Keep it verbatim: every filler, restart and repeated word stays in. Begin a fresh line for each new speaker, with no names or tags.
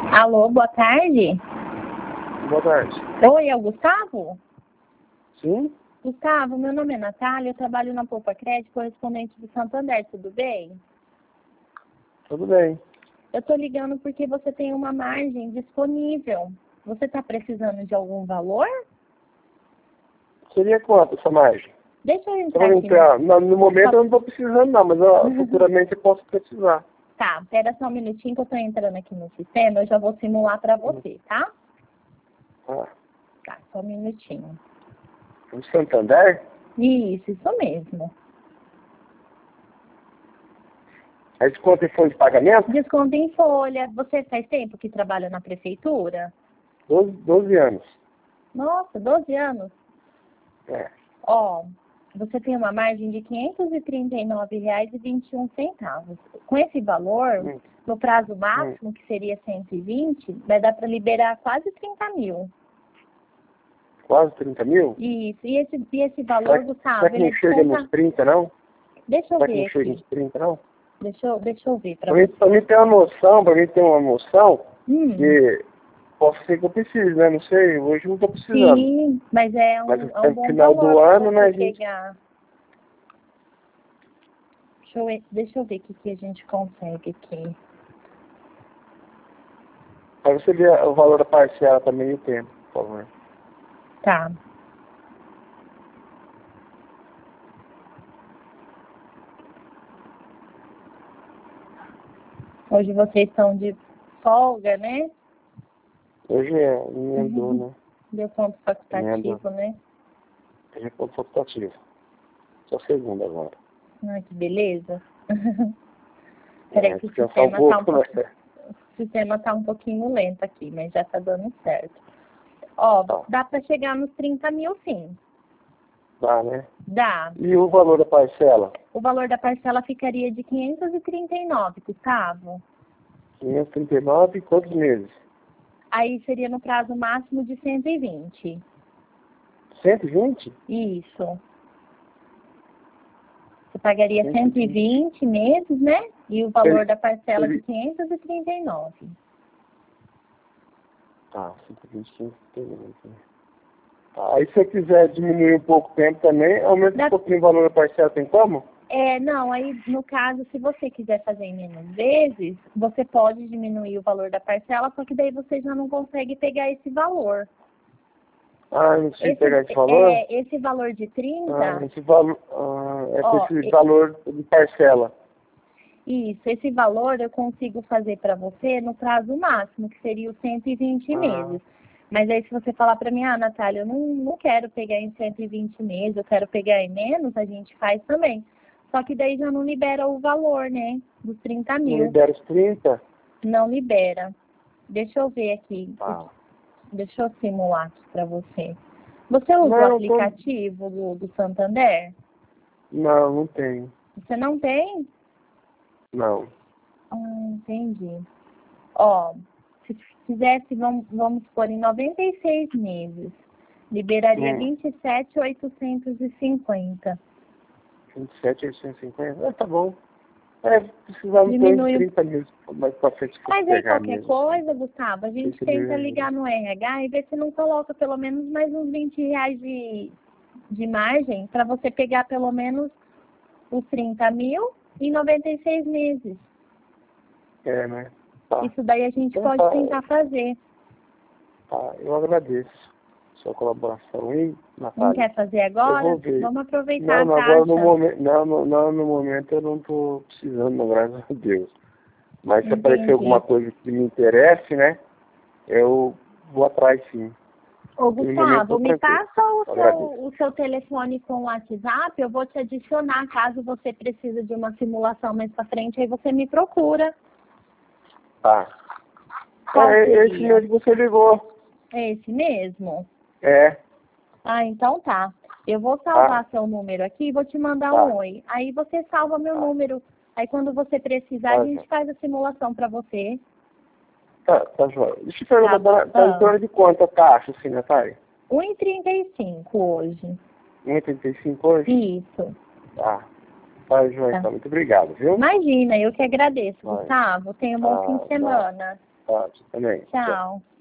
Alô, boa tarde.
Boa tarde.
Oi, é o Gustavo?
Sim?
Gustavo, meu nome é Natália, eu trabalho na Poupa Crédito, correspondente do Santander, tudo bem?
Tudo bem.
Eu tô ligando porque você tem uma margem disponível. Você tá precisando de algum valor?
Seria quanto essa margem?
Deixa eu
Eu
entrar
vou
aqui.
entrar.
No...
No, no momento eu não estou precisando não, mas ó, futuramente eu posso precisar.
Tá, pera só um minutinho que eu tô entrando aqui no sistema, eu já vou simular pra você, tá?
Ah,
Tá, só um minutinho.
no Santander?
Isso, isso mesmo.
É desconto em folha de pagamento?
Desconto em folha. Você faz tempo que trabalha na prefeitura?
doze, doze anos.
Nossa, doze anos.
É.
Ó, você tem uma margem de quinhentos e trinta e nove reais e vinte e um centavos. Com esse valor,
Hum.
no prazo máximo, que seria cento e vinte, vai dar para liberar quase trinta mil.
Quase trinta mil?
Isso. E esse, e esse valor,
Será,
Gustavo,
será que
ele
não
é
chega
desconta...
nos trinta, não?
Deixa eu
Será que
ver
não chega
aqui.
nos trinta, não?
Deixa eu, deixa eu ver para
Pra mim,
você.
pra mim ter uma noção, pra mim ter uma noção,
Hum.
que posso ser que eu precise, né? Não sei, hoje eu não estou precisando.
Sim, mas é um,
Mas
é um
no
bom
final
valor
do
para
ano,
você
né, a gente...
pegar. Deixa eu, deixa eu ver o que, que a gente consegue aqui.
Pra você ver o valor da parcela também e o tempo, por favor.
Tá. Hoje vocês estão de folga, né?
Hoje é emendou,
Uhum.
né?
Deu ponto facultativo,
Emenda.
né?
Hoje é ponto facultativo. Só segunda agora.
Ai, que beleza. Peraí
É,
que o
descansar um
sistema tá um
pouco, né?
pouquinho, o sistema tá um pouquinho lento aqui, mas já tá dando certo. Ó,
Tá.
dá para chegar nos trinta mil sim.
Dá, né?
Dá.
E o valor da parcela?
O valor da parcela ficaria de quinhentos e trinta e nove, Gustavo.
quinhentos e trinta e nove, quantos meses?
Aí seria no prazo máximo de cento e vinte.
cento e vinte?
Isso. Você pagaria
cento
cento
e
e
vinte.
vinte meses, né? E o valor
Seria-
da parcela de
seria-
quinhentos e trinta e nove.
Tá, cento e vinte, quinhentos e trinta e nove. Tá, aí se eu quiser diminuir um pouco o tempo também, aumenta
Dá-
um pouquinho o valor da parcela, tem como?
É, não, aí no caso, se você quiser fazer em menos vezes, você pode diminuir o valor da parcela, só que daí você já não consegue pegar esse valor.
Ah, eu não sei
Esse,
pegar esse valor?
é, esse valor de trinta,
Ah, esse valor, ah, é
ó,
com esse
e-
valor de parcela.
isso, esse valor eu consigo fazer para você no prazo máximo, que seria os cento e vinte
Ah.
meses. Mas aí se você falar para mim, ah, Natália, eu não, não quero pegar em cento e vinte meses, eu quero pegar em menos, a gente faz também. Só que daí já não libera o valor, né, dos trinta
Não
mil.
libera os trinta?
Não libera. Deixa eu ver aqui.
Ah.
Deixa eu simular aqui para você. Você usa
Não,
o
eu tô-
aplicativo do, do Santander?
Não, não tem.
Você não tem?
Não.
Ah, entendi. Ó, se fizesse, vamos, vamos pôr em noventa e seis meses, liberaria
Hum.
vinte e sete mil oitocentos e cinquenta.
vinte e sete, oitocentos e cinquenta? Ah, tá bom. É, precisava então
Diminui
de
o-
trinta mil mais pra frente que eu
Mas aí
pegar
qualquer
mesmo.
coisa, Gustavo, a gente
trinta mil
tenta
é-
ligar no R H e ver se não coloca pelo menos mais uns vinte reais de, de margem para você pegar pelo menos os trinta mil em noventa e seis meses.
É, né? Tá.
Isso daí a gente
Então
pode
tá.
tentar fazer.
Tá, eu agradeço sua colaboração aí, Natália.
Não quer fazer agora?
Eu vou ver.
Vamos aproveitar
Não, não,
a
agora
taxa.
no momento, não, no, não, no momento eu não tô precisando, não, graças a Deus. Mas se aparecer
Entendi.
alguma coisa que me interesse, né, eu vou atrás sim.
Ô,
No momento,
Gustavo,
tô
me
tranquilo.
passa o seu,
Agradeço.
o seu telefone com o WhatsApp, eu vou te adicionar caso você precise de uma simulação mais pra frente, aí você me procura.
Tá.
Qual
É, esse
seria?
mesmo que você ligou.
É esse mesmo?
É.
Ah, então tá. Eu vou salvar seu número aqui e vou te mandar
Tá.
um oi. Aí você salva meu
Tá.
número. Aí quando você precisar,
Tá,
a gente
já.
faz a simulação pra você.
Tá, tá joia. Deixa eu perguntar,
Tá.
tá, tá
Ah.
em torno de quanto a taxa, assim, Natália?
um e trinta e cinco hoje.
um e trinta e cinco hoje?
Isso.
Tá. Tá, joia,
Tá.
então. Muito obrigado, viu?
Imagina, eu que agradeço,
Vai.
Gustavo. Tenha um bom
Ah,
fim de
tá.
semana.
Tá, você também.
Tchau.